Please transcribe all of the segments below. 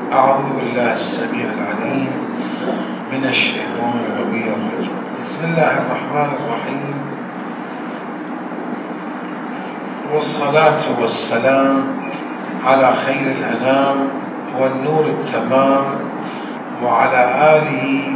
أعوذ بالله السميع العليم من الشيطان الرجيم. بسم الله الرحمن الرحيم، والصلاة والسلام على خير الأنام والنور التمام وعلى آله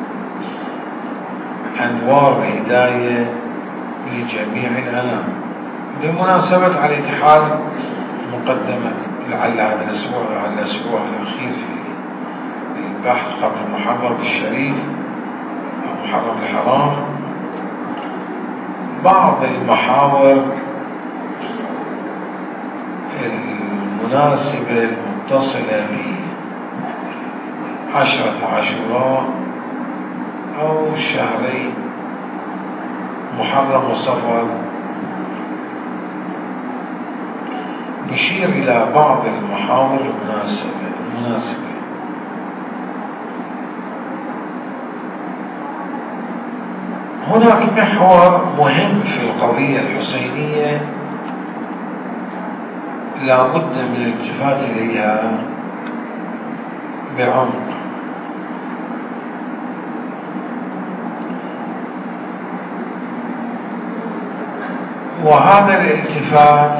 أنوار الهداية لجميع الأنام. بمناسبة على اتحاد مقدمة لعل هذا الأسبوع الأخير في البحث قبل المحرم الشريف أو محرم الحرام، بعض المحاور المناسبة المتصلة ب10 عاشوراء أو شهري محرم وصفر، نشير إلى بعض المحاور المناسبة. هناك محور مهم في القضية الحسينية لا بد من الالتفات إليها بعمق، وهذا الالتفات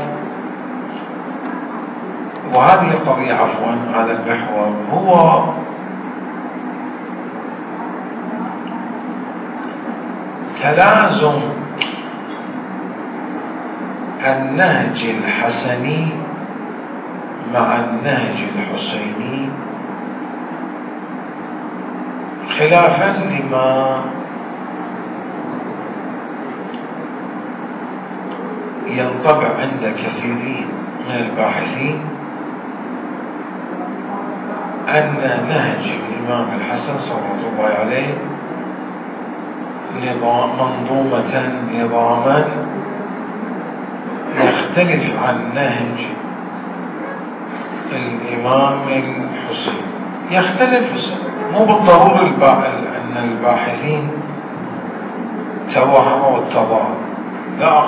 وهذه القضية هذا المحور هو تلازم النهج الحسني مع النهج الحسيني، خلافا لما ينطبع عند كثيرين من الباحثين أن نهج الإمام الحسن صلى الله عليه نظاما يختلف عن نهج الإمام الحسين. يختلف مو بالضرورة أن الباحثين توهموا التضاد، لا،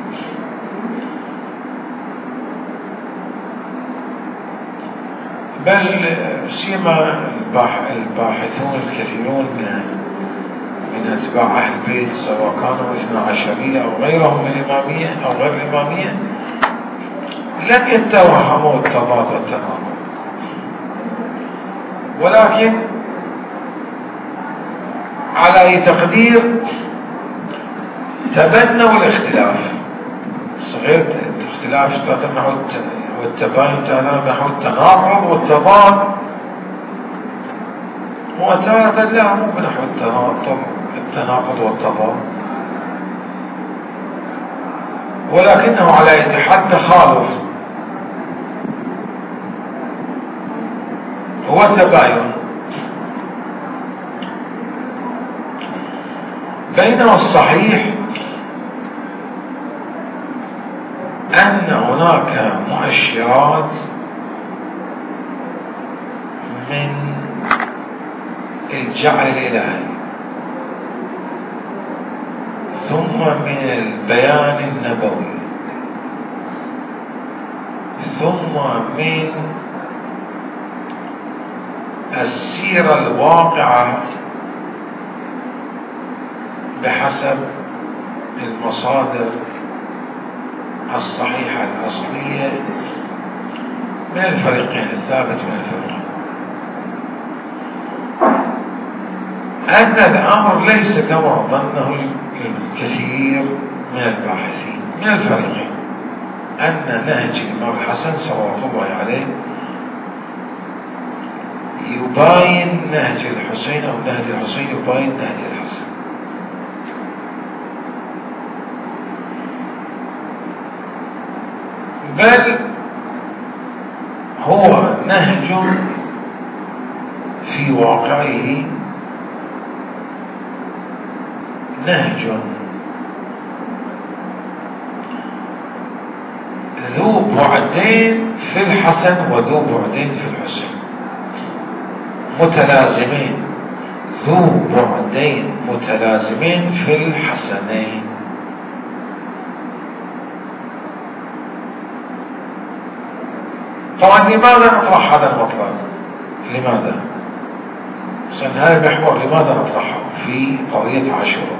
بل سيما الباحثون الكثيرون من أتباع أهل البيت سواء كانوا 12 أو غيرهم من الإمامية أو غير الإمامية لم يتوهموا التضاد والتناقض، ولكن على أي تقدير تبنوا الاختلاف. صغير الاختلاف تتمع والتباين تتمع التناقض والتضاد، وتارة لا مو بنحو التناقض والتضاد، ولكنه على أي حد تخالف هو تباين. بينما الصحيح أن هناك مؤشرات من الجعل الإلهي، ثم من البيان النبوي، ثم من السيرة الواقعة بحسب المصادر الصحيحة الأصلية من الفريقين الثابت من الفريقين، أن الأمر ليس كما ظنه الكثير من الباحثين من الفريقين، أن نهج الإمام الحسن صلوات الله عليه يباين نهج الحسين أو نهج الحسين يباين نهج الحسن. بل هو نهج في واقعه نهج ذو بعدين في الحسن وذو بعدين في الحسين، متلازمين، ذو بعدين متلازمين في الحسنين. طبعا لماذا نطرح هذا المطلب؟ لماذا؟ هذا المحور لماذا نطرحه في قضية عاشوراء؟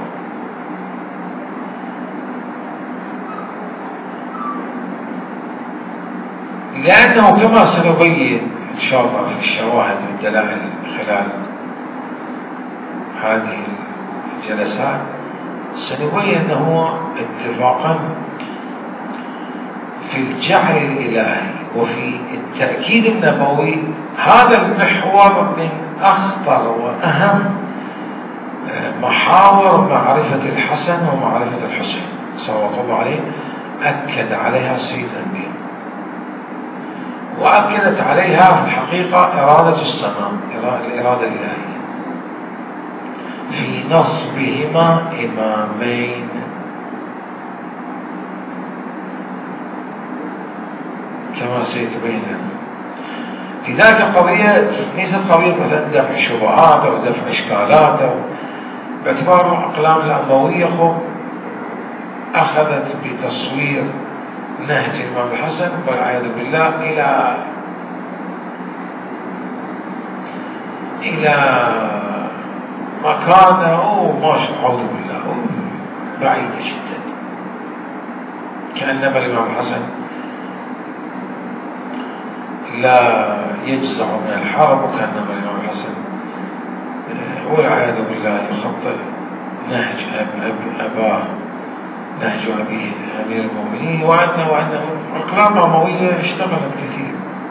لأنه كما سنبين إن شاء الله في الشواهد والدلائل خلال هذه الجلسات، سنبين أنه اتفاقا في الجعل الإلهي وفي التأكيد النبوي هذا المحور من أخطر وأهم محاور معرفة الحسن ومعرفة الحسين صلوات الله عليه. أكد عليها سيد الأنبياء، وأكدت عليها في الحقيقة إرادة السماء، الإرادة الإلهية في نصبهما إمامين. كما سيتبين لنا. لذلك القضية ليست قضية مثلا دفع شبهات أو دفع إشكالات، أو باعتبار الأقلام الأموية أخذت بتصوير نهج الإمام الحسن والعياذ بالله إلى مكانه ما شاء أعوذ بالله بعيدة جدا، كأنما الإمام الحسن لا يجزع من الحرب، وكأنما الإمام الحسن والعياذ بالله يخطئ نهج أباه، نهج أبيه أمير المؤمنين، وأنه أقلام أموية اشتغلت كثير.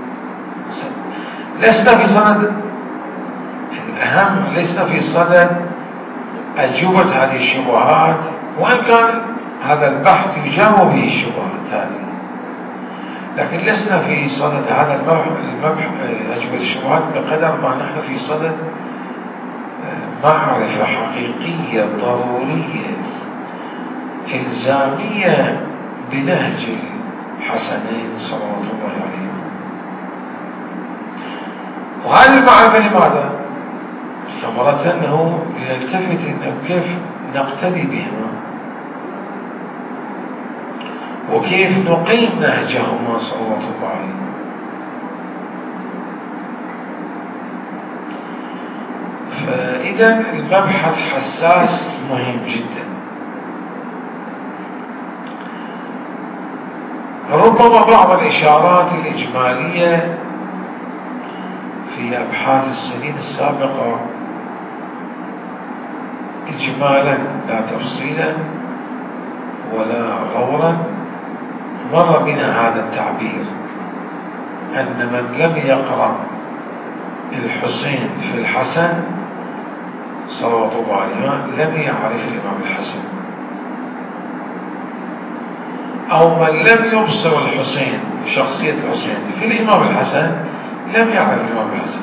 لسنا في صدد الأهم، لسنا في صدد أجوبة هذه الشبهات، وإن كان هذا البحث يجاوب به الشبهات هذه، لكن لسنا في صدد هذا المبحث أجوبة الشبهات بقدر ما نحن في صدد معرفة حقيقية ضرورية إلزامية بنهج الحسنين صلوات الله عليهم. وهذه المعرفة لماذا؟ ثمرة أنه لنلتفت أنه كيف نقتدي بهما وكيف نقيم نهجهما صلوات الله عليهم. فإذا المبحث حساس مهم جدا. ربما بعض الإشارات الإجمالية في أبحاث السنين السابقة إجمالا لا تفصيلا ولا غورا مر بنا هذا التعبير، أن من لم يقرأ الحسين في الحسن صلوات الله عليه لم يعرف الإمام الحسن، أو من لم يبصر الحسين شخصية الحسين في الإمام الحسن لم يعرف الإمام الحسن.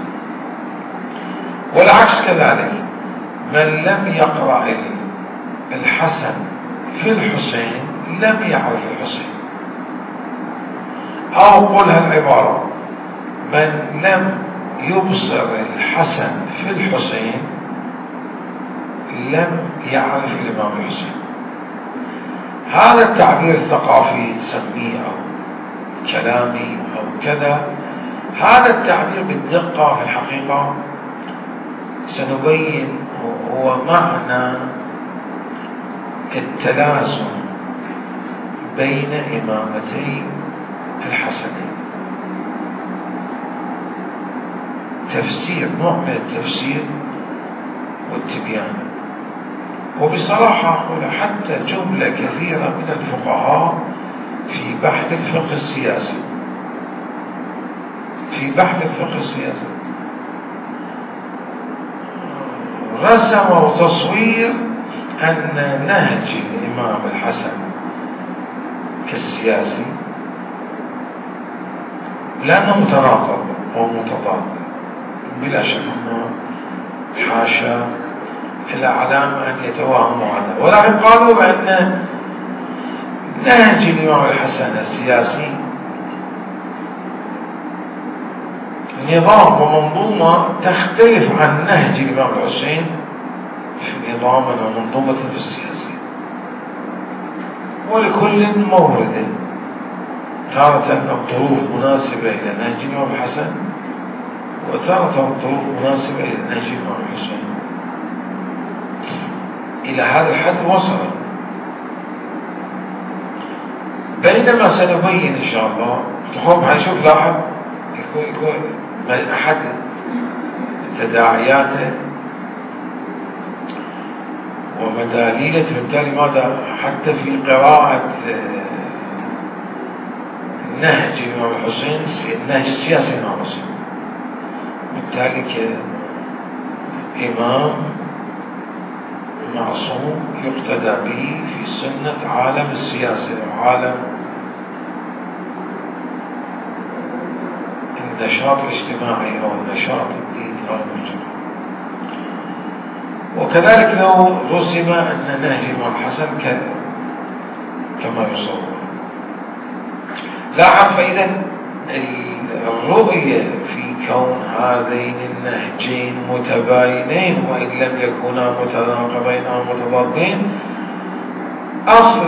والعكس كذلك، من لم يقرأ الحسن في الحسين لم يعرف الحسين. أو قلها العبارة، من لم يبصر الحسن في الحسين لم يعرف الإمام الحسين. هذا التعبير الثقافي تسميه أو كلامي أو كذا، هذا التعبير بالدقة في الحقيقة سنبين هو معنى التلازم بين إمامتي الحسنين. تفسير، نوع من التفسير والتبيان. وبصراحة أقول حتى جملة كثيرة من الفقهاء في بحث الفقه السياسي، رسموا تصوير أن نهج الإمام الحسن السياسي لأنه متناقض ومتضاد بلا شك، حاشا الأعلام أن يتوهموا عنه، ولكن قالوا بأن نهج الإمام الحسن السياسي نظام ومنظومة تختلف عن نهج الإمام الحسين في نظام ومنظومة في السياسة، ولكل مورد. تارة الظروف مناسبة إلى نهج الإمام الحسن، وتارة الظروف مناسبة للنهج الإمام الحسين. إلى هذا الحد وصل. بينما سنبين إن شاء الله تخوف هنشوف لاحظ يكون أحد تداعياته ومداليلته، بالتالي ماذا حتى في قراءة نهج الإمام الحسين، النهج السياسي الإمام الحسين، بالتالي كإمام معصوم يقتدى به في سنة عالم السياسة وعالم النشاط الاجتماعي أو النشاط الديني أو المجتمع. وكذلك لو رسم أن نهج الإمام الحسن كما يصور. لاحظ فإذا الرؤية في كون هذين النهجين متباينين وإن لم يكونا متناقضين أو متضادين، أصل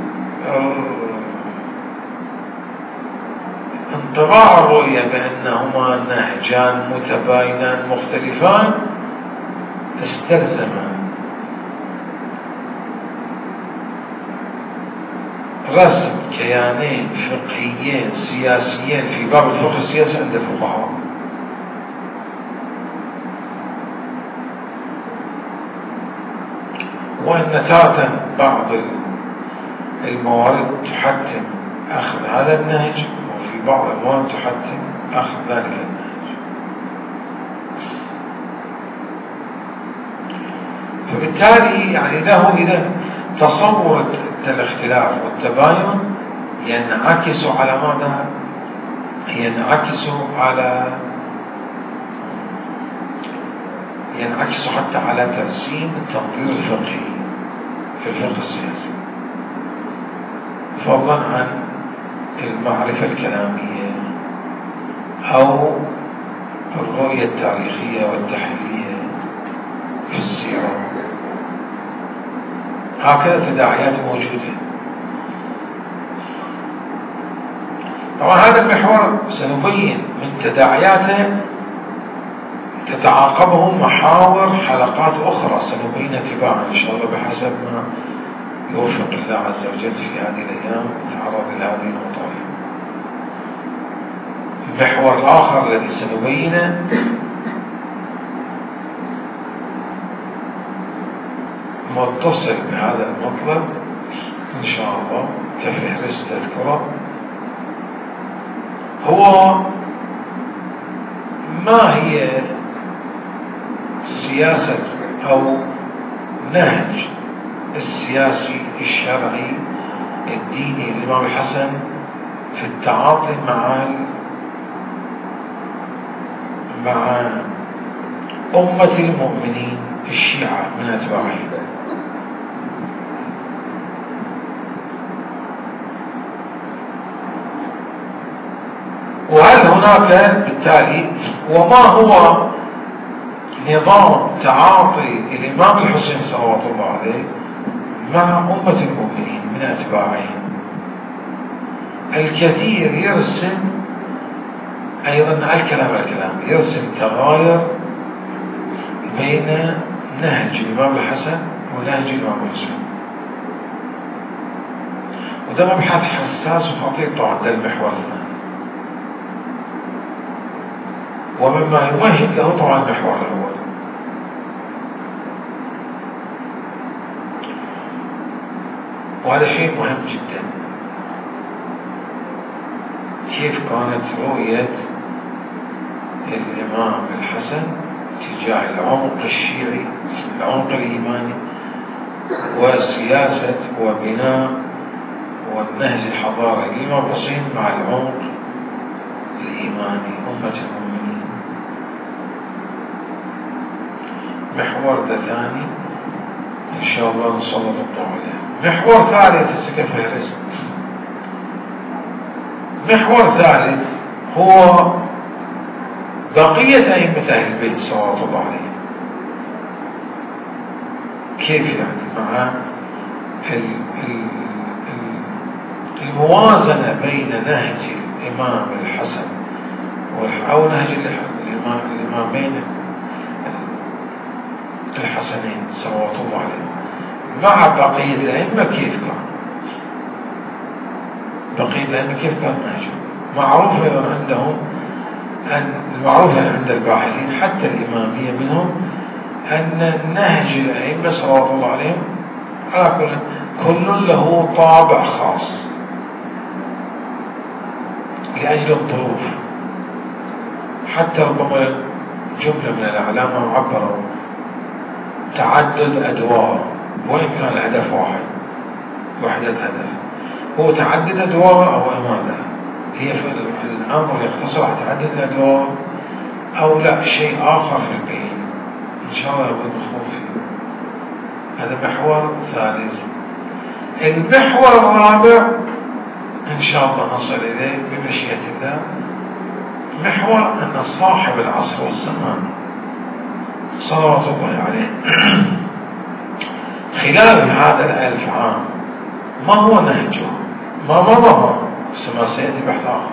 انطباع الرؤية بأنهما نهجان متباينان مختلفان استلزم رسم كيانين فقهيين سياسيين في باب الفقه السياسي عند الفقهاء. وأن تارة بعض الموارد تحتم أخذ هذا النهج، وفي بعض الموارد تحتم أخذ ذلك النهج. فبالتالي يعني له إذا تصور الاختلاف والتباين ينعكس على ماذا؟ ينعكس حتى على ترسيم التنظير الفقهي في الفقه السياسي، فضلا عن المعرفة الكلامية أو الرؤية التاريخية والتحليلية في السيرة. هكذا تداعيات موجودة. طبعا هذا المحور سنبين من تداعياته تتعاقبه محاور حلقات أخرى سنبينها تباعا إن شاء الله بحسب ما يوفق الله عز وجل في هذه الأيام نتعرض إلى هذه المطالب. المحور الآخر الذي سنبينه متصل بهذا المطلب إن شاء الله كفهرس تذكره، هو ما هي سياسة أو نهج السياسي الشرعي الديني للإمام الحسن في التعاطي مع أمة المؤمنين الشيعة من أتباعه. وهل هناك بالتالي وما هو نظام تعاطي الإمام الحسين صلوات الله عليه مع أمة المؤمنين من أتباعه؟ الكثير يرسم أيضا الكلام يرسم تغاير بين نهج الإمام الحسن ونهج الإمام الحسين، وده مبحث حساس وخطير طبعا. ده المحور الثاني، ومما يمهد له طبعا المحور الأول. وهذا شيء مهم جدا، كيف كانت رؤية الإمام الحسن تجاه العمق الشيعي، العمق الإيماني، وسياسة وبناء والنهج الحضاري للإمام الحسين مع العمق الإيماني أمة المؤمنين. محور ده ثاني إن شاء الله نسلط الضوء عليه. محور ثالث كفهرس. محور ثالث هو بقية أئمة أهل البيت صلوات الله عليهم. كيف يعني مع الموازنة بين نهج الإمام الحسن أو نهج الإمامين الحسنين صلوات الله عليهم مع بقية الأئمة كيف كان؟ بقية الأئمة كيف كان نهجهم؟ معروف أيضا عندهم المعروف عند الباحثين حتى الإمامية منهم أن نهج الأئمة صلوات الله عليهم على كل له طابع خاص لأجل الظروف. حتى ربما جملة من الأعلام عبروا تعدد أدوار، وإن كان الهدف واحد، وحدة هدف، هو تعدد أدوار أو ماذا؟ هي في الأمر يقتصر على تعدد الأدوار أو لا شيء آخر في البين؟ إن شاء الله يكون دخول فيه. هذا محور ثالث. المحور الرابع إن شاء الله نصل إليه بمشيئة الله، محور أن صاحب العصر والزمان صلوات الله عليه خلال هذا 1000 عام ما هو نهجه؟ ما مضى كما سيأتي بحث آخر.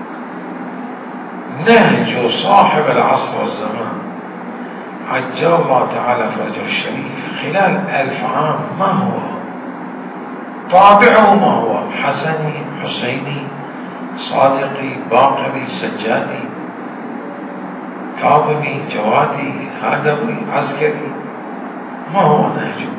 نهج صاحب العصر والزمان عجل الله تعالى فرجه الشريف خلال 1000 عام ما هو؟ طابعه ما هو؟ حسني، حسيني، صادقي، باقري، سجادي، كاظمي، جوادي، هادوي، عسكري، ما هو نهجه؟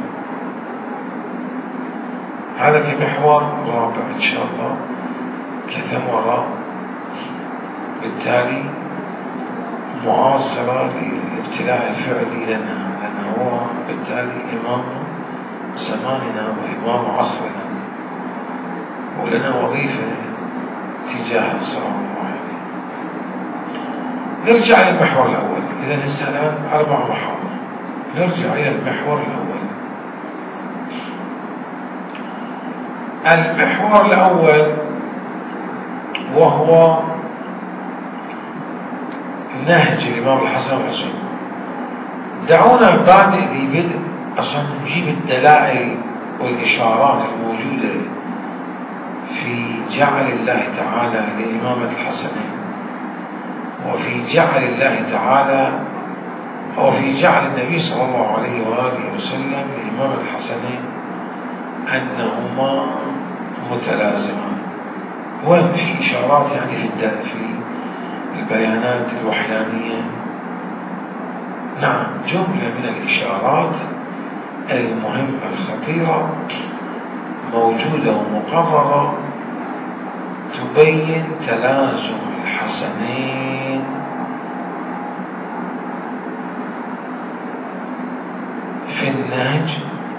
هذا كمحور رابع إن شاء الله كثمرة بالتالي معاصرة للابتلاء الفعلي لنا، لأنه هو بالتالي إمام زماننا وإمام عصرنا ولنا وظيفة تجاه صلى الله عليه. نرجع إلى المحور الأول. إذا هسه الآن 4 محاور. نرجع إلى المحور الأول. المحور الأول وهو نهج الإمام الحسن والحسين. دعونا بادئ ذي بدء عشان نجيب الدلائل والإشارات الموجودة في جعل الله تعالى لإمامة الحسنين، وفي جعل الله تعالى وفي جعل النبي صلى الله عليه وآله وسلم لإمامة الحسنين أنهما متلازمان. وين في إشارات يعني في البيانات الوحيانية؟ نعم، جملة من الإشارات المهمة الخطيرة موجودة ومقررة تبين تلازم الحسنين في النهج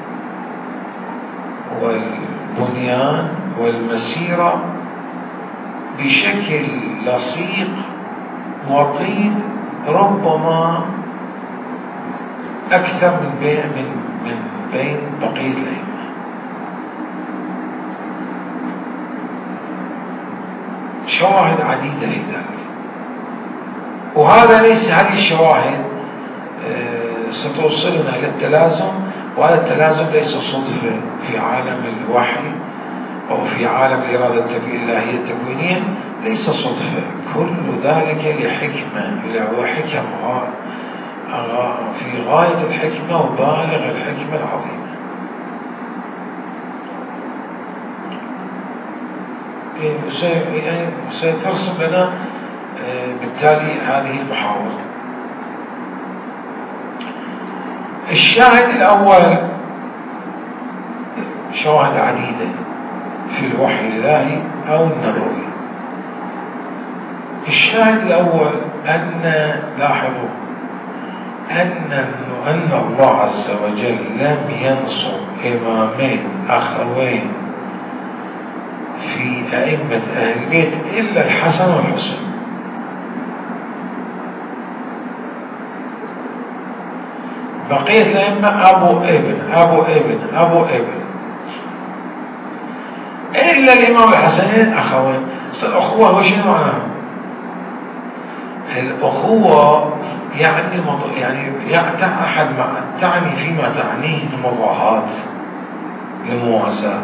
والبنيان والمسيرة بشكل لصيق وطيد، ربما أكثر من بين بقية الأئمة. شواهد عديدة في ذلك، وهذا ليس هذه الشواهد ستوصلنا إلى التلازم، وهذا التلازم ليس صدفة في عالم الوحي أو في عالم الإرادة الإلهية التكوينية، ليس صدفة، كل ذلك لحكمة، وحكم في غاية الحكمة وبالغ الحكمة العظيمة. سيترسم لنا بالتالي هذه المحاور. الشاهد الأول شواهد عديدة في الوحي الإلهي أو النبوي. الشاهد الأول لاحظوا أن الله عز وجل لم ينصر إمامين أخوين في أئمة أهل البيت إلا الحسن والحسين. بقية الأئمة أبو ابن إلا الإمام الحسنين أخوين. الأخوة هو شنو معناه؟ الأخوة يعني تعني فيما تعنيه المضاهاة، المواساة،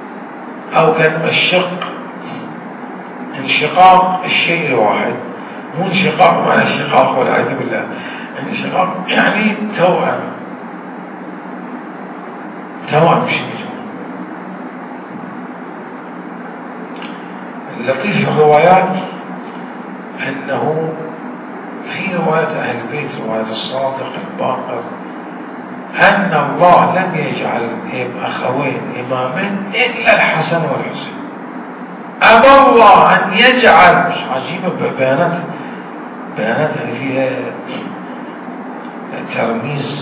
أو كان انشقاق الشيء الواحد، مو انشقاق معنى انشقاق والعياذ بالله، انشقاق يعني توأم شبه. اللطيف في الروايات أنه في رواية أهل البيت، رواية الصادق الباقر، أن الله لم يجعل أخوين إمامين إلا الحسن والحسين. أبى الله أن يجعل، مش عجيبة بيانات يعني فيها ترميز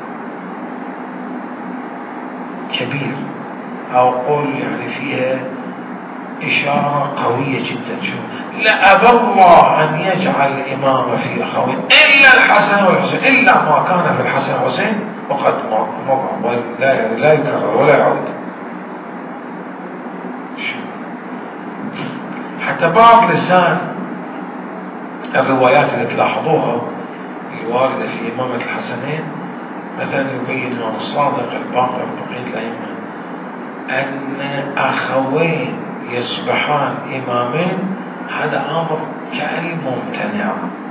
كبير، أو قول يعني فيها إشارة قوية جدا. شو لا أبى الله أن يجعل الإمام في أخوين إلا الحسن والحسين، إلا ما كان في الحسن والحسين وقد مضى ولا يكرر ولا يعود. حتى بعض لسان الروايات اللي تلاحظوها الواردة في إمامة الحسنين مثلا يبين الإمام الصادق الباقر بقية الأئمة أن أخوين يصبحان إمامين، هذا أمر كأن ممتنع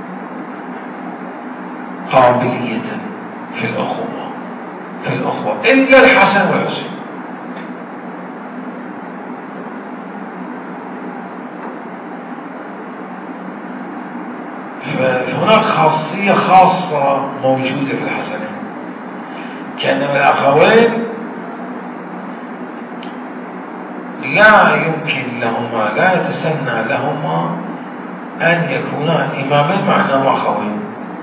قابلية في الأخوة إلا الحسن والحسين. فهناك خاصية خاصة موجودة في الحسنين، كأنما الأخوين لا يمكن لهما، لا يتسنى لهما أن يكونا إمامين مع أنهما أخوين،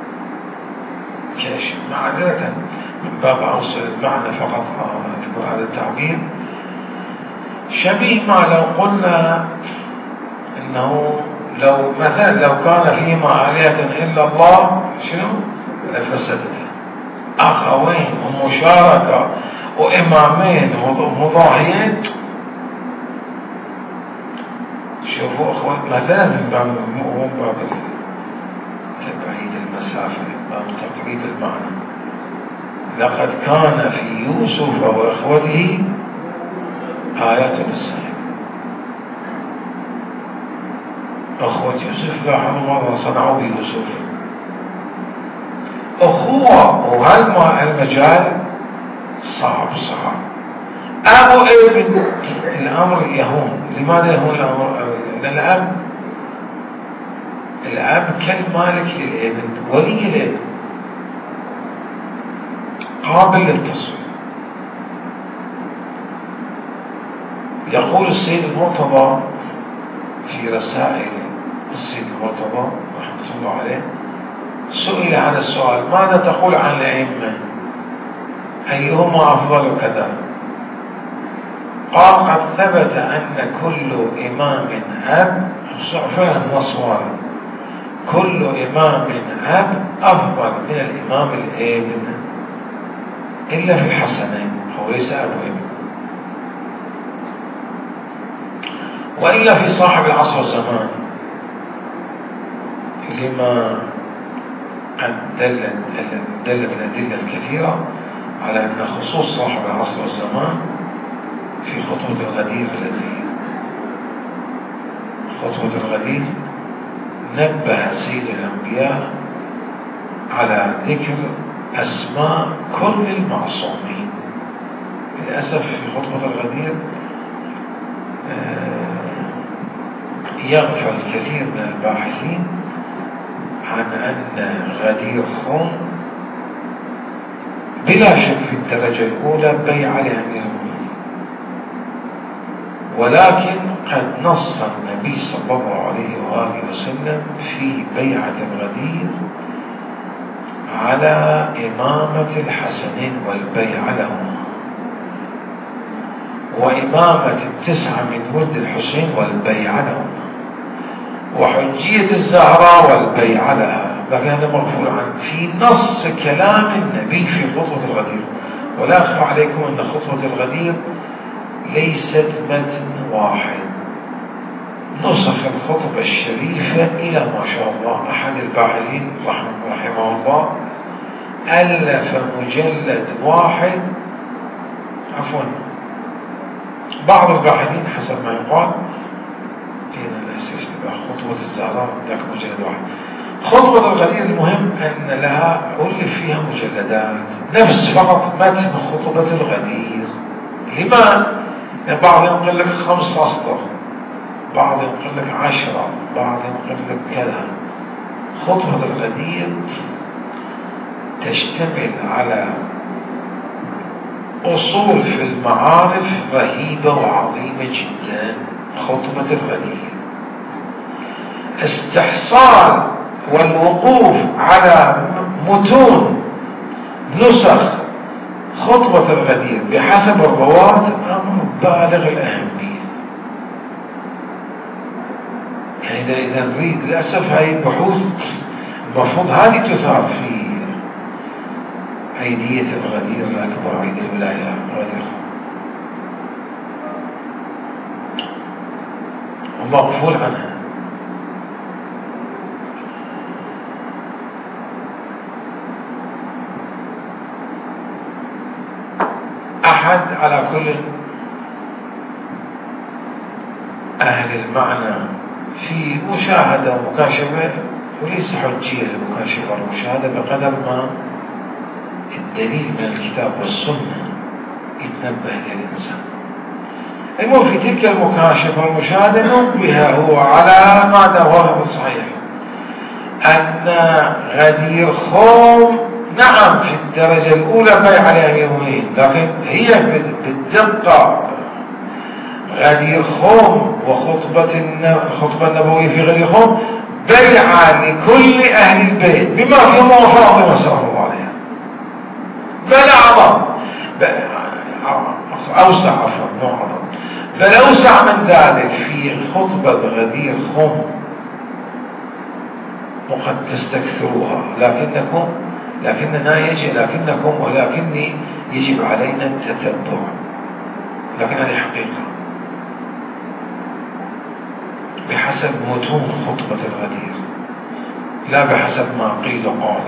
كاش معذرة من باب أوصل المعنى فقط أذكر هذا التعبير، شبيه ما لو قلنا أنه لو مثلا لو كان فيهما آلهة إلا الله شنو لفسدته، أخوين ومشاركة وإمامين مضاهيين. شوفوا أخوان مثلا من باب تبعيد المسافة، باب تقريب المعنى، لقد كان في يوسف وإخوته آيات للسائل. أخوة يوسف لاحظوا ماذا صنعوا بيوسف، أخوة، وهالمجال صعب. أبو ابن الأمر يهون. لماذا يهون الأمر؟ لأن الأب كالمالك للابن، ولي الابن، قابل للتصوير. يقول السيد المرتضى في رسائل السيد المرتضى رحمة الله عليه، سئل هذا السؤال: ماذا تقول عن الأئمة؟ أيهما أفضل كذا؟ قال: قد ثبت أن كل إمام أب، فعلا النص وارد، كل إمام أب أفضل من الإمام الابن إلا في الحسنين، هو ليس أبو ابن، وإلا في صاحب العصر والزمان، لما قد دلت الأدلة الكثيرة على أن خصوص صاحب العصر والزمان في خطوة الغدير نبه سيد الأنبياء على ذكر أسماء كل المعصومين. للأسف في خطوة الغدير يغفل الكثير من الباحثين عن أن غدير خم بلا شك في الدرجة الأولى بيع لأمير المؤمنين، ولكن قد نص النبي صلى الله عليه وآله وسلم في بيعة الغدير على إمامة الحسنين والبيع لهما، وإمامة 9 من ولد الحسين والبيع لهما، وحجية الزهراء والبيع لها، لكن هذا مغفور عنه في نص كلام النبي في خطوة الغدير. ولا أخفى عليكم أن خطوة الغدير ليست متن واحد، نسخ الخطبة الشريفة إلى ما شاء الله أحد الباحثين رحمه الله ألف مجلد واحد، عفوا بعض الباحثين حسب ما يقال إذا لا يصير اشتباه، خطوة الزهراء ذاك مجلد واحد، خطبة الغدير المهم أن لها ألف فيها مجلدات، نفس فقط متن خطبة الغدير. لما؟ يعني بعض ينقل لك 5 أسطر، بعض ينقل لك 10، بعض ينقل لك كذا. خطبة الغدير تشتمل على أصول في المعارف رهيبة وعظيمة جدا. خطبة الغدير استحصال والوقوف على متون نسخ خطبة الغدير بحسب الرواة أمر بالغ الأهمية. يعني إذا نريد، للأسف هاي البحوث المفروض هذه تثار في عيدية الغدير الأكبر، عيد الولاية غدير، ومغفول عنها. أحد على كل أهل المعنى في مشاهدة ومكاشفة، وليس حجية المكاشفة والمشاهدة بقدر ما الدليل من الكتاب والسنة يتنبه للإنسان. المهم في تلك المكاشفة والمشاهدة نبه هو على ما ورد صحيح أن غدير خوم نعم في الدرجة الأولى بيع على يومين، لكن هي بالدقة غدير خوم الخطبة النبوية في غدير خوم بيعة لكل أهل البيت بما فيهم فاطمة سلام الله عليها، بل أعظم، أوسع، عفوا مو أعظم، بل أوسع من ذلك في خطبة غدير خوم. وقد تستكثروها ولكني يجب علينا التتبع، لكن هذه حقيقة بحسب متون خطبة الغدير، لا بحسب ما قيل قال،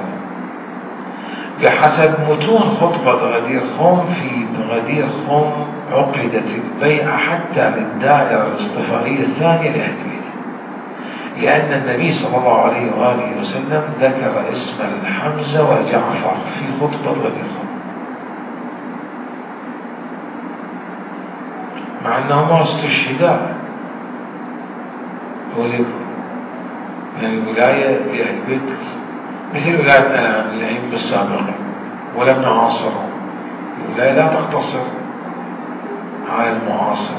بحسب متون خطبة غدير خوم. في غدير خوم عقدت البيعة حتى للدائرة الاصطفائية الثانية لأهل البيت، لأن النبي صلى الله عليه وآله وسلم ذكر اسم الحمزة وجعفر في خطبة غدير خوم، مع أنهما استشهدا من الولاية لأهل البيت مثل ولايتنا الآن الأئمة السابقين، ولم نعاصرهم. الولاية لا تقتصر على المعاصر،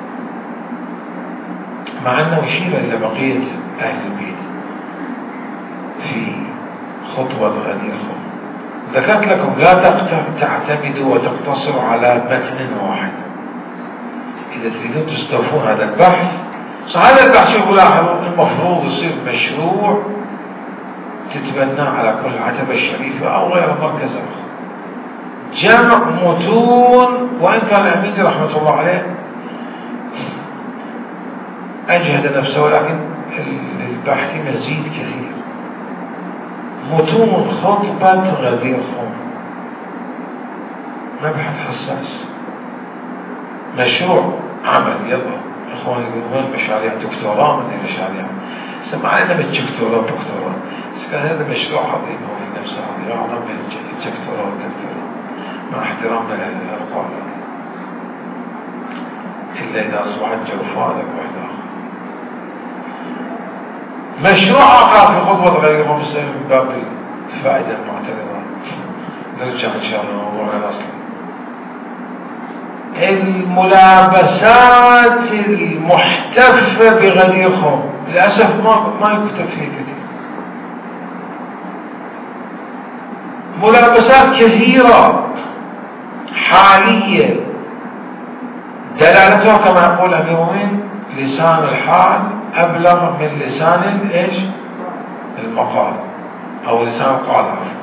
مع أنه يشير إلى بقية أهل البيت في خطبة غدير خوم. ذكرت لكم لا تعتمدوا وتقتصروا على متن واحد إذا تريدون تستوفون هذا البحث. هذا البحث شوفوا لاحظوا المفروض يصير مشروع تتبناه على كل عتبة الشريفة أو غير مركز آخر، جمع متون. وإن كان الأميني رحمة الله عليه أجهد نفسه، ولكن البحث مزيد كثير. متون خطبة غدير خوم مبحث حساس، مشروع عمل. يلا إخواني يقولون وين مشاريع دكتوراه؟ من مشاريع سمعنا من دكتوراه كان هذا مشروع عظيم، هو في نفسه عظيم، أعظم من الدكتوراه مع احترامنا للألقاب، إلا إذا أصبحت جوفاء ذاك واحد آخر. مشروع آخر في خطبة غدير خوم من باب الفائدة المعترضة. نرجع إن شاء الله لموضوعنا الأصلي. الملابسات المحتفة بغدير خوم للأسف ما يكتب فيه كثير. ملابسات كثيرة حالية دلالتها كما يقول أمير المؤمنين لسان الحال أبلغ من لسان المقال أو لسان القال.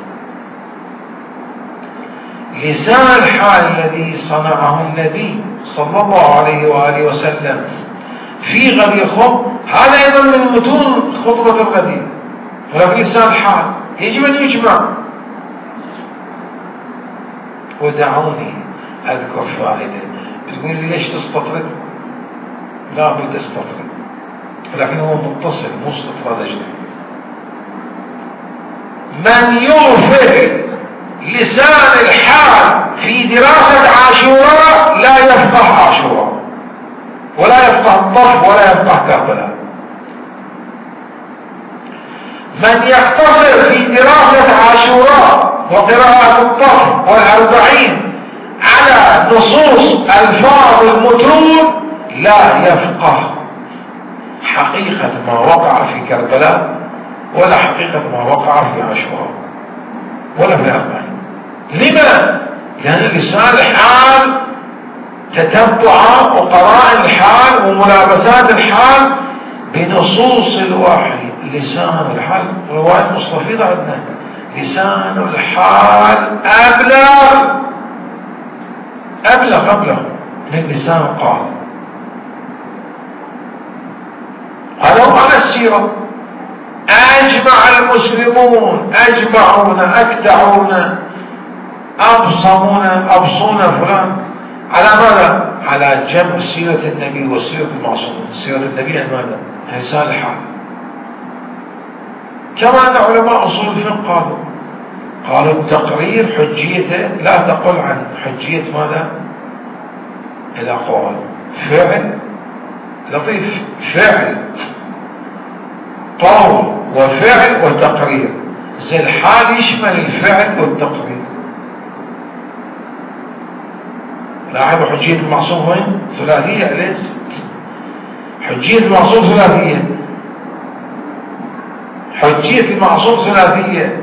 لسان الحال الذي صنعه النبي صلى الله عليه وآله وسلم في غدير خوم هذا أيضا من متون خطبة الغدير، ولكن لسان الحال يجب أن يجمع. ودعوني أذكر فائدة. بتقول لي ليش تستطرد؟ لا بد استطرد، لكن هو متصل مو استطراد أجنبي. من يغفل لسان الحال في دراسة عاشوراء لا يفقه عاشوراء، ولا يفقه الطف، ولا يفقه كربلاء. من يقتصر في دراسة عاشوراء وقراءة الطف والأربعين على نصوص ألفاظ المتون لا يفقه حقيقة ما وقع في كربلاء، ولا حقيقة ما وقع في عاشوراء، ولا في الأربعين. لما؟ لأن لسان الحال تتبع وقرائن الحال وملابسات الحال بنصوص الوحي. لسان الحال رواية مستفيضة عندنا، لسان الحال أبلغ من لسان قال. هذا هو على السيرة. أجمع المسلمون، أجمعون، أكتعون، أبصون فلان على ماذا؟ على جمع سيرة النبي وسيرة المعصوم. سيرة النبي عن ماذا؟ لسان الحال. كما أن علماء أصول الفقه قالوا التقرير حجيته لا تقل عن حجية ماذا؟ الأقوال. فعل لطيف، فعل قول وفعل وتقرير. زي الحال يشمل الفعل والتقرير. لاحظوا حجية المعصوم وين؟ ثلاثية. ليش؟ حجية المعصوم ثلاثية. حجية المعصوم ثلاثية.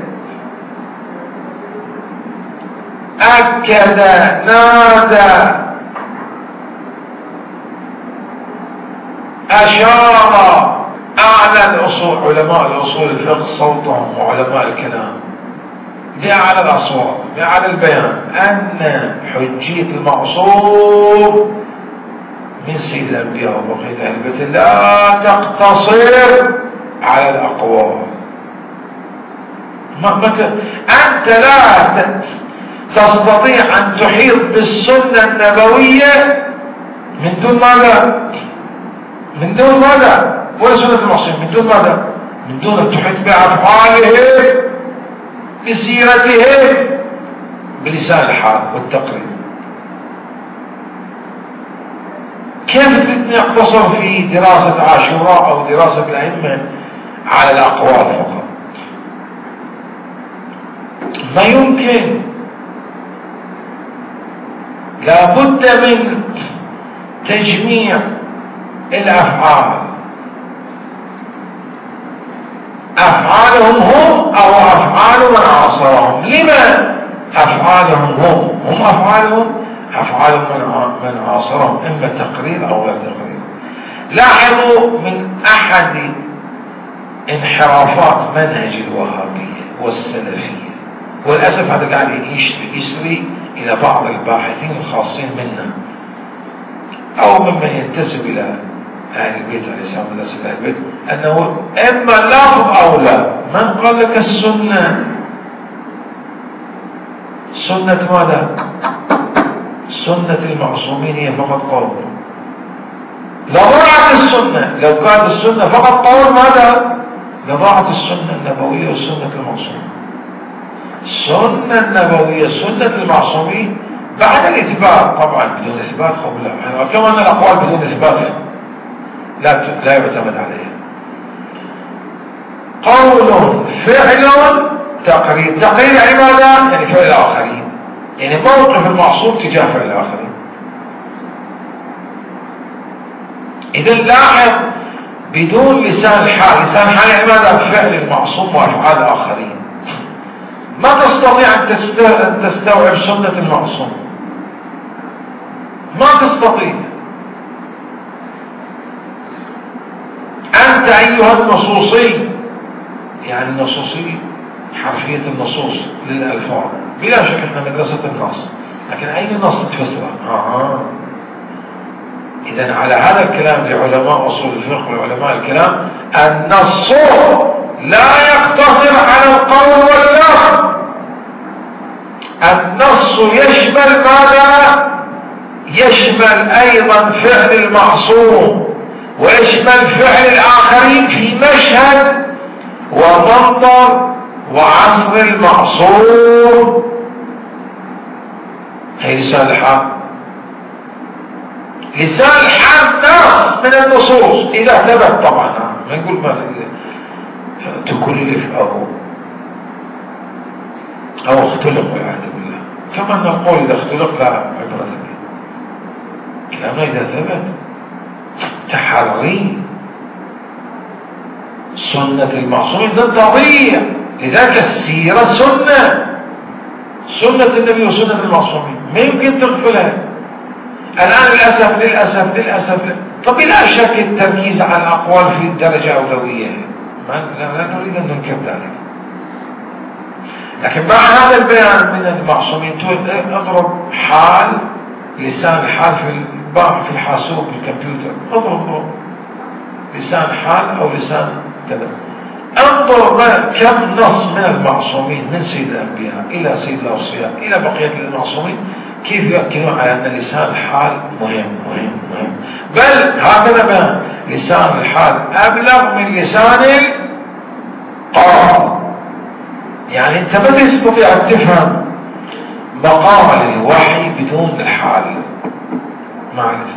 أكد، نادى، أشار. أعلى الأصول، علماء الأصول الفقه صوتهم وعلماء الكلام بأعلى الأصوات بأعلى البيان أن حجية المعصوم من سيد الأنبياء وبقية أهل البيت لا تقتصر على الأقوال. أنت لا تستطيع أن تحيط بالسنة النبوية من دون ماذا؟ من دون ماذا؟ ولا سنة المعصوم من دون ماذا؟ من دون أن تحيط بأفعالهم، بسيرتهم، بلسان الحال والتقرير. كيف تريدني أقتصر في دراسة عاشوراء أو دراسة الأئمة على الأقوال فقط؟ ما يمكن. لابد من تجميع الأفعال، أفعالهم هم أو أفعال من عاصرهم. لما أفعالهم هم أفعالهم من عاصرهم، إما تقرير أو غير تقرير. لاحظوا من أحد انحرافات منهج الوهابية والسلفية، وللأسف هذا قاعد يسري إلى بعض الباحثين الخاصين منا أو ممن ينتسب إلى أهل البيت عليه السلام مدرسة أهل البيت، أنه إما لفظ أو لا. من قال لك السنة؟ سنة ماذا؟ سنة المعصومين هي فقط قول. لضاعت السنة. لو كانت السنة فقط قول ماذا؟ لضاعت السنة النبوية والسنة المعصومين. السنة النبوية سنة المعصومين بعد الإثبات، طبعا بدون إثبات قبلها، كما أن الأقوال بدون إثبات لا يعتمد عليها. قول، فعل، تقرير. تقرير عبادة يعني فعل الآخرين، يعني موقف المعصوم تجاه فعل الآخرين. إذا لاحظ بدون لسان الحال. لسان الحال يعني ماذا؟ فعل المعصوم وأفعال الآخرين. ما تستطيع أن تستوعب سنة المعصوم، ما تستطيع. أنت أيها النصوصي، يعني النصوصي حرفية النصوص للألفاظ، بلا شك احنا مدرسة النص، لكن أي نص تفسره؟ إذن على هذا الكلام لعلماء أصول الفقه وعلماء الكلام، النص لا يقتصر على القول واللفظ. النص يشمل ماذا؟ يشمل أيضا فعل المعصوم، ويشمل فعل الآخرين في مشهد ومنظر وعصر المعصوم، هي لسان الحال. لسان الحال نص من النصوص إذا ثبت طبعا، ما نقول ما تكلف أو اختلق والعياذ بالله، كما أن القول إذا اختلق لا عبرة به. كلامنا إذا ثبت تحري سنة المعصوم إذا تضيع. لذلك السيرة سنة النبي وسنة المعصومين ما يمكن تغفلها. الآن للأسف طب لا شك التركيز على الأقوال في درجة أولوية، لا نريد أن ننكر ذلك، لكن مع هذا البيان من المعصومين اضرب حال لسان الحال في الحاسوب الكمبيوتر، اضرب لسان حال أو لسان كذا، انظر كم نص من المعصومين من سيد الأنبياء إلى سيد الأوصياء إلى بقية المعصومين كيف يؤكدون على أن لسان الحال مهم. بل هكذا بيان لسان الحال أبلغ من لسان القول. يعني أنت ما تستطيع أن تفهم مقام الوحي بدون الحال. معرفة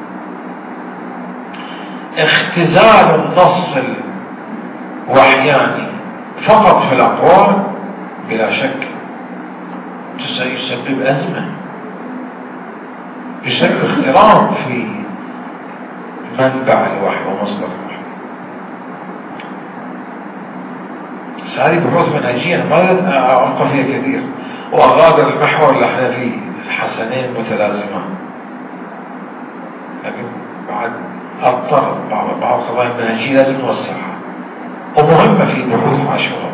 اختزال النص الوحياني فقط في الأقوال بلا شك يسبب أزمة، يسبب اختراق في منبع الوحي ومصدر الوحي. هذه بحوث منهجية ما أعمق فيها كثير، وأغادر المحور اللي احنا فيه الحسنين متلازمان، لكن بعد أضطر بعض القضايا المنهجية لازم نوسعها ومهمة في بحوث عاشوراء.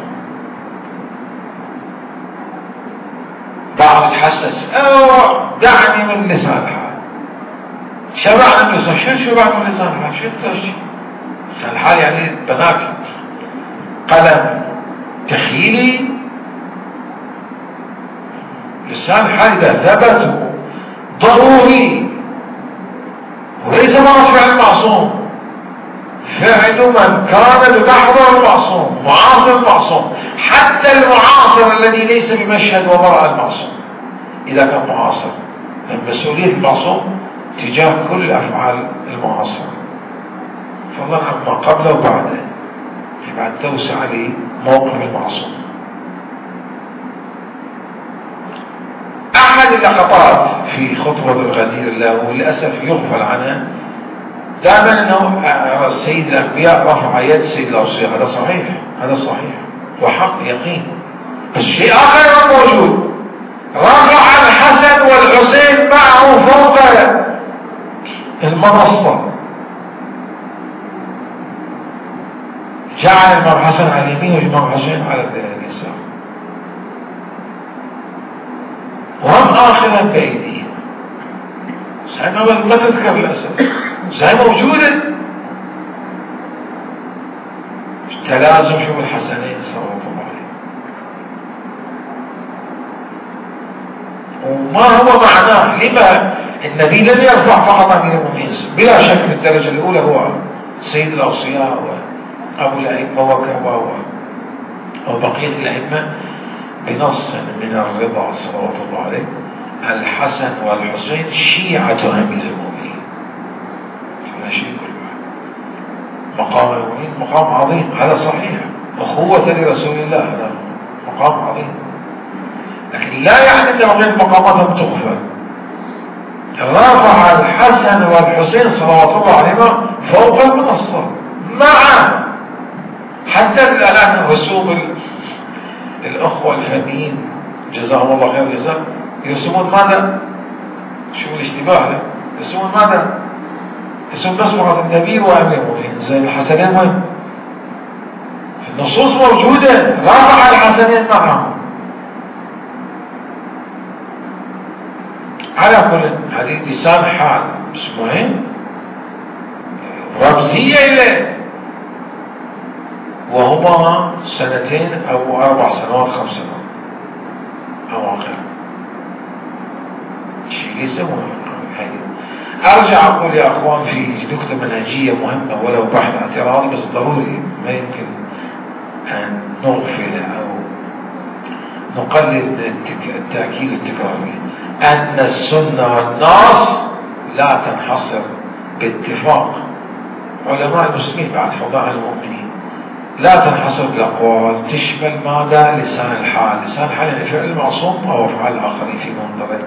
بعض يتحسس دعني من لسان الحال، شبعنا من لسان. شو شبعنا من لسان الحال؟ شو ترشي لسان الحال؟ يعني بناك قلم تخيلي. لسان الحال إذا ثبت ضروري، وليس مرض فعل المعصوم، فعل من كان بمحضر المعصوم معاصر المعصوم، حتى المعاصر الذي ليس بمشهد ومرأى المعصوم إذا كان معاصر، من مسؤولية المعصوم تجاه كل أفعال المعاصرة، فضلا عما قبله وبعده، بعد توسع عليه موقف المعصوم. أحد اللقطات في خطبة الغدير الله وللأسف يغفل عنها دائما أنه سيد الأنبياء رفع يد سيد الأوصياء. هذا صحيح وحق يقين، بس شيء آخر موجود، رفع الحسن والحسين معه فوق المنصة، جعل الإمام حسن على اليمين والإمام حسين على اليسار، وهم آخذا بأيديهم. زي ما تذكر للأسف، زي موجودة تلازم. شوف الحسنين صلوات الله عليه، وما هو معناه لما النبي لم يرفع فقط أمير المؤمنين، بلا شك في الدرجة الأولى هو سيد الأوصياء وأبو الأئمة وبقية الأئمة بنص من الرضا صلوات الله عليه. الحسن والحسين شيعة أمير المؤمنين، لا شيء كل واحد. مقام المؤمنين مقام عظيم، هذا صحيح، أخوة لرسول الله، هذا مقام عظيم، لكن لا يعني أن بقية مقاماتهم تغفل. رفع الحسن والحسين صلوات الله عليهما فوق المنصة معا، حتى الآن رسوم الأخوة الفنيين جزاهم الله خير الجزاء يرسمون ماذا؟ شوف الاشتباه، يرسمون ماذا؟ يرسمون بصمة النبي وأمير المؤمنين. زي الحسنين وين؟ النصوص موجودة، رفع الحسنين معهم. على كل هذه لسان حال، بس مهم رمزية إليه، وهما 2 أو 4 سنوات 5 سنوات أواخر، شيء ليس مهم. أرجع أقول يا أخوان في نكتة منهجية مهمة ولو بحث اعتراضي، بس ضروري ما يمكن أن نغفل أو نقلل من التأكيد والتكرار أن السنة والنص لا تنحصر باتفاق علماء المسلمين بعد فضائل المؤمنين، لا تنحصر بالأقوال، تشمل ماذا؟ لسان الحال. لسان الحال يعني فعل المعصوم أو أفعال الآخرين في منظره.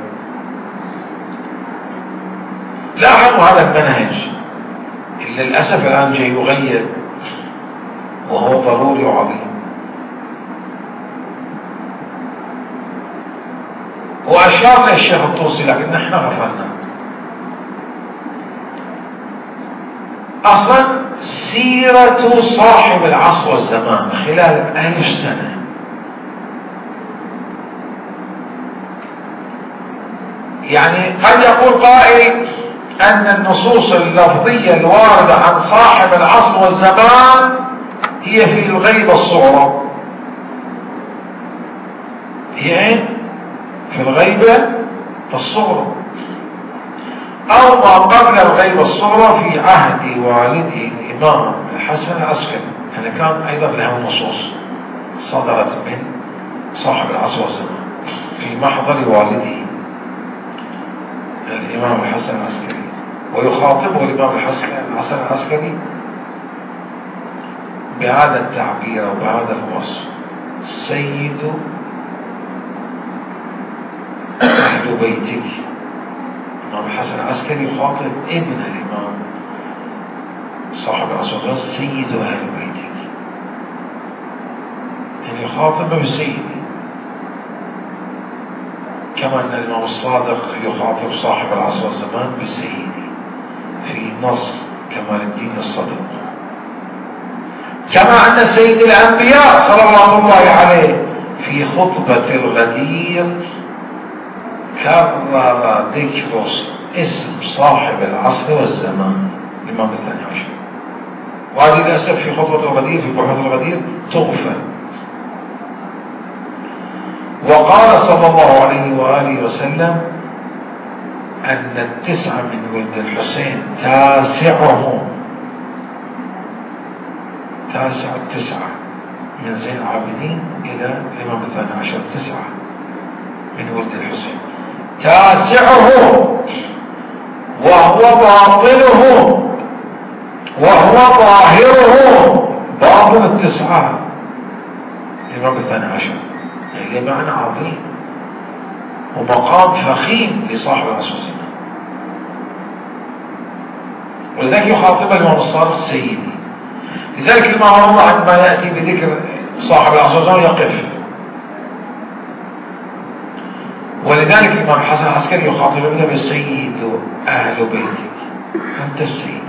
لاحظوا هذا المنهج اللي للأسف الآن جاي يغير وهو ضروري وعظيم. وأشار له الشيخ الطوسي لكن نحن غفلنا. أصلا سيرة صاحب العصر والزمان خلال 1000 سنة يعني قد يقول قائل أن النصوص اللفظية الواردة عن صاحب العصر والزمان هي في الغيبة الصغرى. هي في الغيبة الصغرى أو ما قبل الغيبة الصغرى في عهد والده الإمام الحسن العسكري، يعني كان أيضا له نصوص صدرت من صاحب العصر والزمان في محضر والده الإمام الحسن العسكري، ويخاطبه الإمام الحسن العسكري بهذا التعبير وبهذا الوصف: سيد أهل بيتك. الإمام الحسن العسكري يخاطب ابن الإمام صاحب العصر والزمان: سيد أهل بيتك، يعني يخاطبه بسيدي، كما أن الإمام الصادق يخاطب صاحب العصر والزمان بسيدي في نص كمال الدين الصدوق. كما أن سيد الأنبياء صلوات الله عليه في خطبة الغدير كرر ذكر اسم صاحب العصر والزمان الإمام الثاني عشر، وهذه للأسف في خطبة الغدير في بحوث الغدير تغفل. وقال صلى الله عليه وآله وسلم أن 9 من ولد الحسين تاسعهم، تاسع 9 من زين العابدين إلى الإمام الثاني عشر، 9 من ولد الحسين، تاسعهم وهو باطنهم وهو ظاهرهم. باطن 9 الإمام الثاني عشر، هي معنى عظيم ومقام فخيم لصاحب العصر والزمان، ولذلك يخاطب الإمام الصادق سيدي. لذلك الإمام الله عندما يأتي بذكر صاحب العصر والزمان يقف، ولذلك الإمام الحسن العسكري يخاطب ابنه بسيد أهل بيتك، أنت السيد.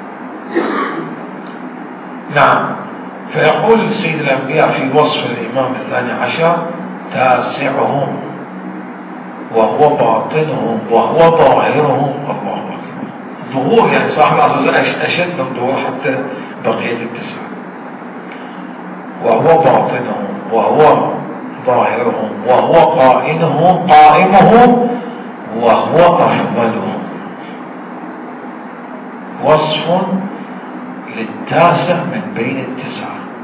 نعم، فيقول سيد الأنبياء في وصف الإمام الثاني عشر: تاسعهم وهو باطنهم وهو ظاهرهم. الله أكبر. ظهور يعني صاحب العصر والزمان أشد من ظهور حتى بقية 9. وهو باطنهم وهو ظاهرهم وهو قائمهم وهو أفضلهم. وصف للتاسع من بين 9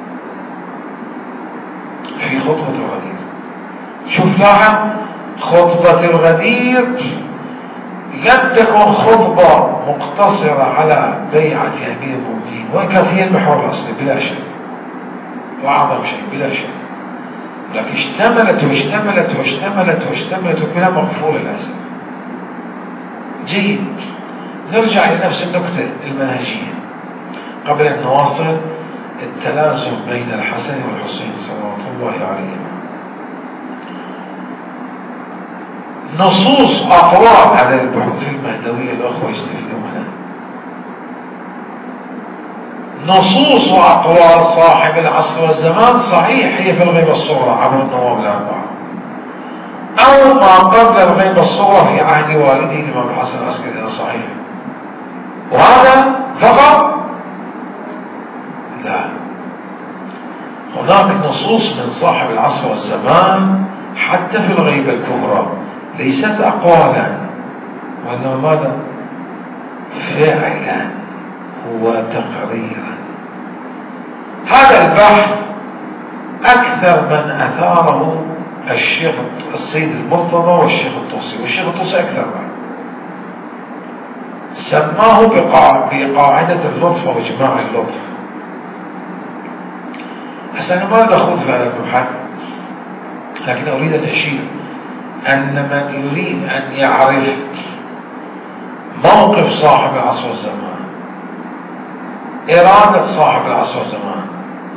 في خطبة الغدير. شوف لاحظ، خطبة الغدير لم تكن خطبة مقتصرة على بيعة أمير المؤمنين، وإن كانت هي المحور الأصلي بلا شك وأعظم شيء بلا شك، لكن اشتملت واشتملت واشتملت واشتملت وكلها مغفولة للأسف. جيد، نرجع لنفس النقطة المنهجية قبل أن نواصل التلازم بين الحسن والحسين صلوات الله عليهما. نصوص أقوال على البحوث المهدوية الأخوة يستفيدون منها. نصوص وأقوال صاحب العصر والزمان صحيح هي في الغيبة الصغرى عبر النواب الأربعة، أو ما قبل الغيبة الصغرى في عهد والده الإمام الحسن العسكري، صحيح. وهذا فقط؟ لا، هناك نصوص من صاحب العصر والزمان حتى في الغيبة الكبرى ليست أقوالا وإنما ماذا؟ فعلا وتقريرا. هذا البحث أكثر من أثاره الشيخ السيد المرتضى والشيخ الطوسي، والشيخ الطوسي أكثر بعد، سماه بقاعدة اللطف أو إجماع اللطف. بس أنا ما أخوض في هذا المبحث، لكن أريد أن أشير أن من يريد أن يعرف موقف صاحب العصر والزمان، إرادة صاحب العصر والزمان،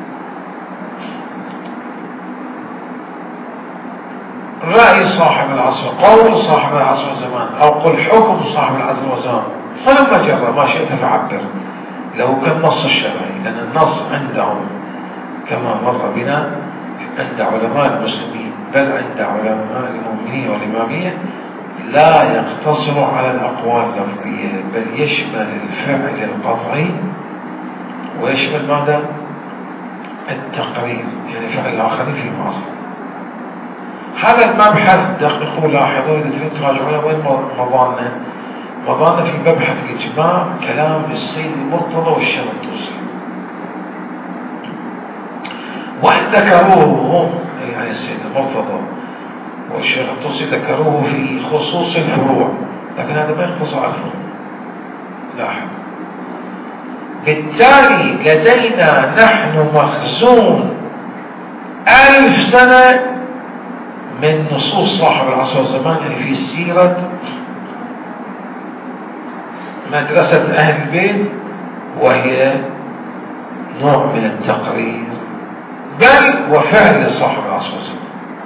رأي صاحب العصر، قول صاحب العصر والزمان، أو قل حكم صاحب العصر والزمان، فلما جرى ما شئت فعبر له كالنص الشرعي، لأن النص عندهم كما مر بنا عند علماء المسلمين، بل عند علماء المؤمنين والإمامية، لا يقتصر على الأقوال اللفظية، بل يشمل الفعل القطعي ويشمل ماذا؟ التقرير، يعني فعل الآخرين في معصر. هذا المبحث دققوا لاحظوا، إذا تريدون تراجعون وين مضانا؟ مضانا في مبحث الإجماع، كلام السيد المرتضى والشيخ الطوسي، وإن ذكروه يعني السيد المرتضى والشيخ الطوسي ذكروه في خصوص الفروع، لكن هذا ما يقتصر على الفروع. لاحظ، بالتالي لدينا نحن مخزون 1000 سنة من نصوص صاحب العصر والزمان، يعني في سيرة مدرسة أهل البيت، وهي نوع من التقرير بل وفعل لصاحب العصر والزمان،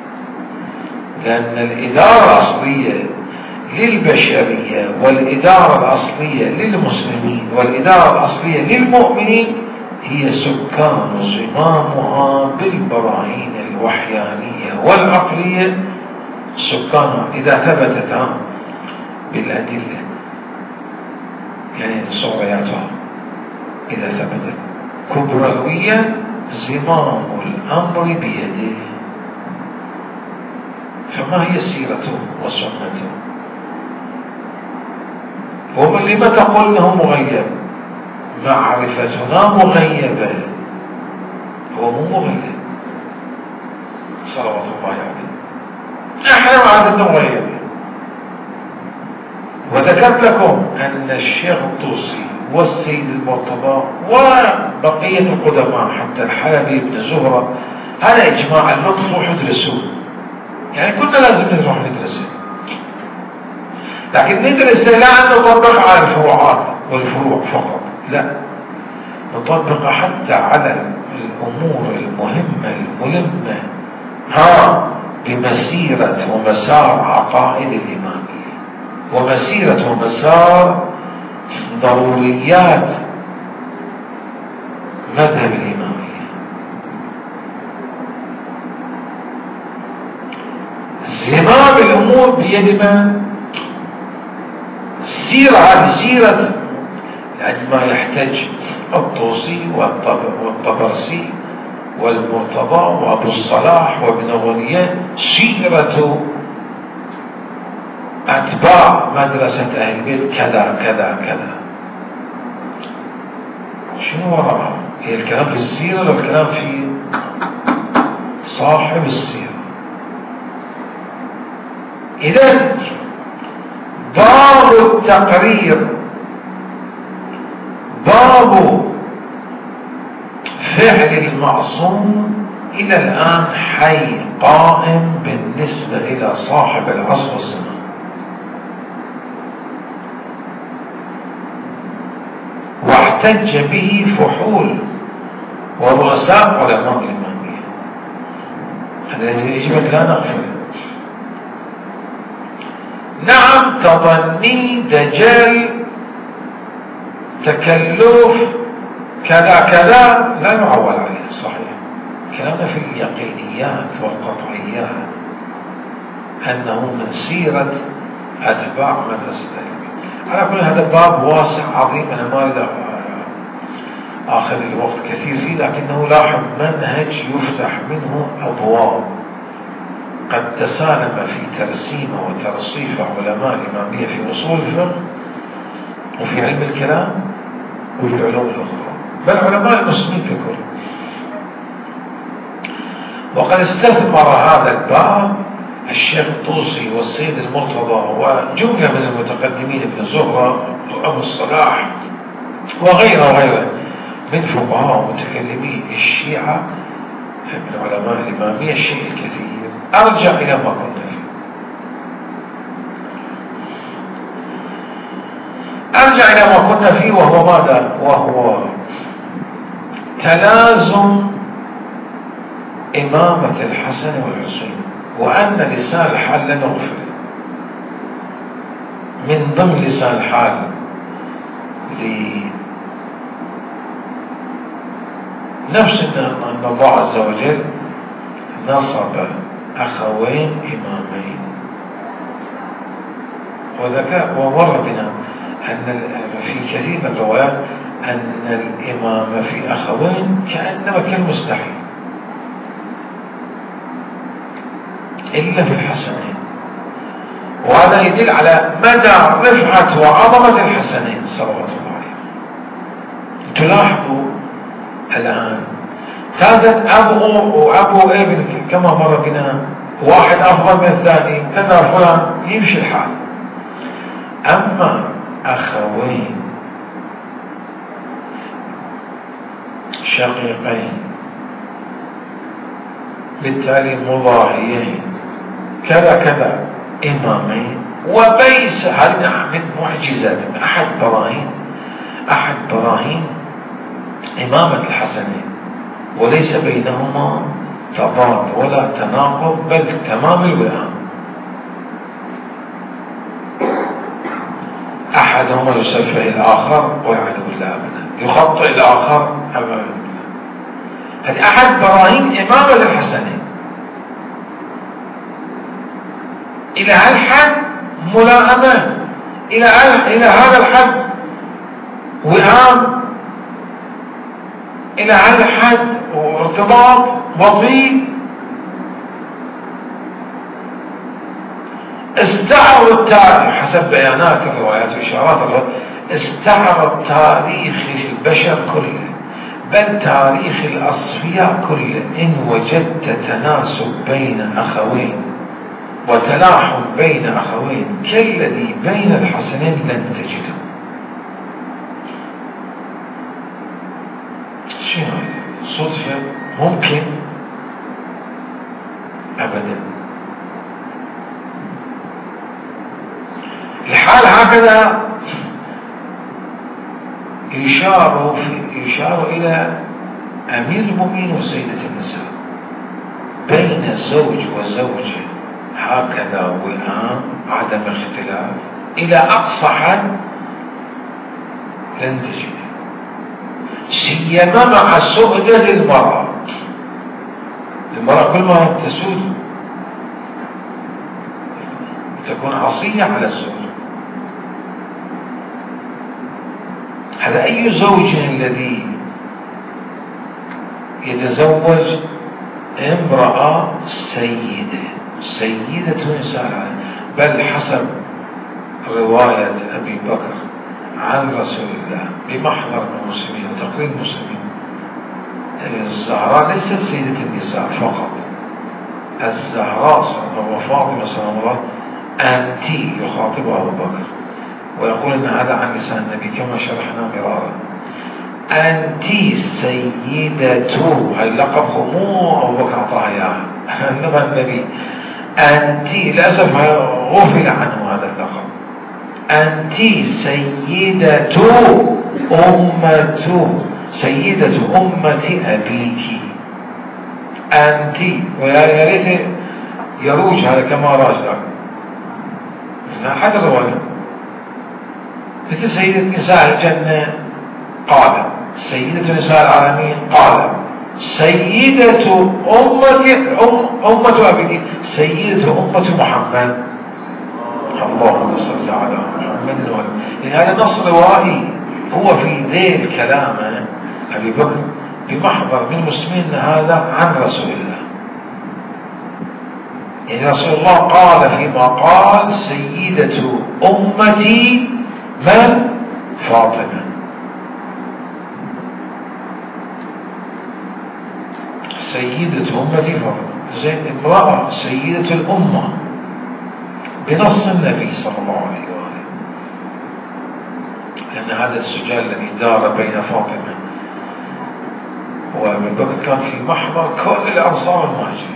لأن الإدارة الأصلية للبشرية والإدارة الأصلية للمسلمين والإدارة الأصلية للمؤمنين هي سكان زمامها بالبراهين الوحيانية والعقلية، سكانها إذا ثبتت بالأدلة، يعني صورياتها إذا ثبتت كبرويا زمام الأمر بيده. فما هي سيرته وسنته؟ ومن لما تقول انه مغيب؟ معرفتنا مغيبة، هو مو مغيب صلوات الله عليه، احنا معرفتنا مغيبة. وذكرت لكم ان الشيخ الطوسي والسيد المرتضى وبقية القدماء حتى الحلبي بن زهرة، هذا اجماع اللطف، روحوا ادرسوه، يعني كنا لازم نروح ندرسه، لكن ندرسه لا أن نطبق على الفروعات والفروع فقط، لا، نطبق حتى على الأمور المهمة الملمة بمسيرة ومسار عقائد الإمامية، ومسيرة ومسار ضروريات مذهب الإمامية. زمام الأمور بيد من؟ السيرة هذه سيرة، عندما يحتج الطوسي والطبرسي والمرتضى وأبو الصلاح وابن غنية، سيرة أتباع مدرسة أهل البيت كذا كذا كذا. شنو وراءها؟ هي الكلام في السيرة ولا الكلام في صاحب السيرة؟ إذن باب التقرير، باب فعل المعصوم إلى الآن حي قائم بالنسبة إلى صاحب العصر والزمان. واحتج به فحول ورؤساء علماء الإمامية، هذا يجب لا نغفل. نعم، تظني، دجل، تكلف، كذا كذا لا نعول عليه، صحيح. كلامنا في اليقينيات والقطعيات أنه من سيرة أتباع مدرسة أهل البيت. على كل هذا باب واسع عظيم، أنا ما أريد آخذ الوقت كثير فيه، لكنه لاحظ منهج يفتح منه أبواب قد تسالم في ترسيمه وترصيف علماء الإمامية في أصول الفقه وفي علم الكلام وفي العلوم الأخرى، بل علماء المسلمين في كل. وقد استثمر هذا الباب الشيخ الطوسي والسيد المرتضى وجملة من المتقدمين ابن زهرة وأبو الصلاح وغيره من فقهاء ومتكلمي الشيعة من علماء الإمامية الشيء الكثير. أرجع إلى ما كنا فيه. أرجع إلى ما كنا فيه، وهو ماذا؟ وهو تلازم إمامة الحسن والحسين، وأن لسان الحال لا نغفل. من ضمن لسان الحال نفس أن الله عز وجل نصب أخوين إمامين، ومر بنا أن في كثير من الروايات أن الإمامة في أخوين كأنما كالمستحيل، إلا في الحسنين. وهذا يدل على مدى رفعة وعظمة الحسنين صلوات الله عليه. تلاحظوا الآن ثالث أبو ابن كما مر بنا، واحد أفضل من الثاني كذا فلان، يمشي الحال. أما أخوين شقيقين بالتالي مضاهيين كذا إمامين وبيس، هذه من معجزات، من أحد براهين إمامة الحسنين، وليس بينهما تضاد ولا تناقض، بل تمام الوئام. أحدهما يسفه الآخر والعياذ بالله أبدا، يخطئ الآخر أبدا. هذه أحد براهين إمامة الحسنين. إلى هالحد ملائمة، إلى هذا الحد وئام، إلى هذا الحد وارتباط وطيد. استعرض التاريخ حسب بيانات الروايات وإشارات الروايات، استعرض تاريخ البشر كله، بل تاريخ الأصفياء كله، إن وجدت تناسب بين أخوين وتلاحم بين أخوين كالذي بين الحسنين لن تجده. شنو صدفة؟ ممكن؟ أبدا. الحال هكذا يشار إلى أمير المؤمنين وسيدة النساء، بين الزوج والزوجة هكذا وئام عدم اختلاف إلى أقصى حد لن تجده، سيما مع سؤدة المرأة. المرأة كل ما تسود تكون عصية على الزوج. هذا أي زوج الذي يتزوج امرأة سيدة نساء العالم، بل حسب رواية أبي بكر عن رسول الله بمحضر المسلمين وتقرير المسلمين، الزهراء ليست سيدة النساء فقط، الزهراء وفاطمة صلى الله عليه وسلم أنت، يخاطبها أبو بكر ويقول إن هذا عن لسان النبي كما شرحنا مرارا. أنت سيدته، هاي لقب مو أبو بكر أعطاها إياها إنما النبي. أنت للأسف غفل عنه هذا اللقب. أنت سيدة أمة أبيك. أنت، ويا ريت يروج هذا كما راجع من أحد الروايات. مثل سيدة نساء الجنة قال، سيدة نساء العالمين قال، سيدة أمة أبيك، سيدة أمة محمد. اللهم صل على محمد وعلى. يعني هذا نص روائي هو في ذيل كلامه أبي بكر بمحضر من المسلمين هذا عن رسول الله. يعني رسول الله قال فيما قال سيدة أمتي من؟ فاطمة. سيدة أمتي فاطمة. زين، امرأة سيدة الأمة بنص النبي صلى الله عليه وآله، لأن هذا السجال الذي دار بين فاطمة وأبي بكر كان في محضر كل الأنصار المهاجرين،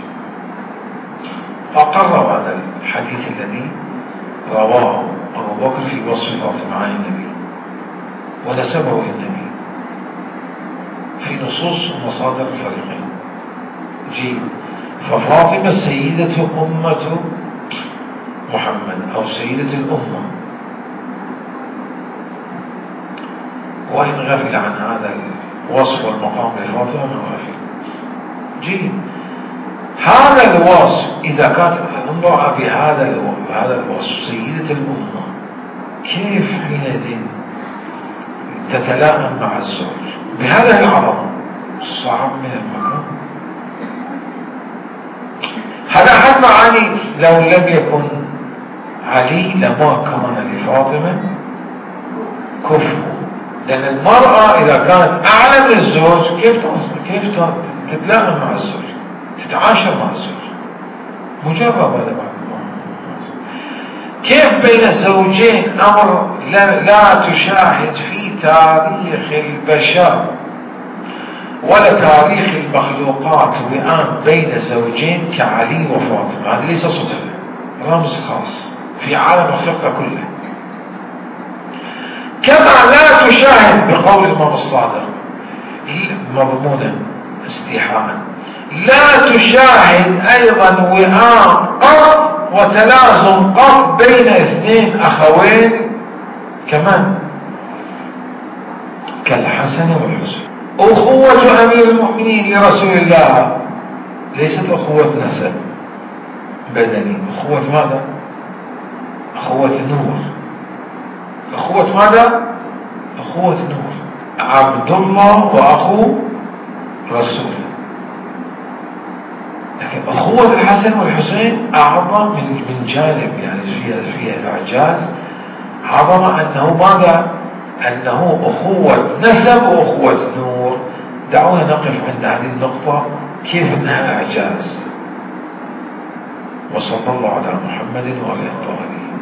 أقر هذا الحديث الذي رواه أبو بكر في وصف فاطمة عن النبي ونسبه للنبي في نصوص ومصادر الفريقين. جيد. ففاطمة سيدة أمة محمد أو سيدة الأمة، وإن غفل عن هذا الوصف والمقام لفاطمة من غفل. جيد. هذا الوصف إذا كانت امرأة بهذا الوصف سيدة الأمة، كيف حينئذ تتلائم مع الزوج بهذا العظمة؟ صعب من المكان. هذا حد معاني لو لم يكن علي لما كان لفاطمة كفو، لأن المرأة إذا كانت أعلى من الزوج كيف تتلائم مع الزوج، تتعاشر مع الزوج؟ مجرد هذا بعد. كيف بين الزوجين أمر لا تشاهد في تاريخ البشر ولا تاريخ المخلوقات وئام بين زوجين كعلي وفاطمة. هذا ليس صدفة، رمز خاص في عالم الخلقة كله. كما لا تشاهد بقول الإمام الصادق مضمونا استيحاء، لا تشاهد أيضا وئام قط وتلازم قط بين اثنين أخوين كمان كالحسن والحسين. أخوة أمير المؤمنين لرسول الله ليست أخوة نسب بدني، أخوة ماذا؟ أخوة نور. أخوة ماذا؟ أخوة نور. عبد الله وأخو رسول. لكن أخوة الحسن والحسين أعظم من جانب، يعني فيها إعجاز عظمة أنه ماذا؟ أنه أخوة نسب وأخوة نور. دعونا نقف عند هذه النقطة كيف أنها إعجاز. وصلى الله على محمد وعلى آله الطاهرين.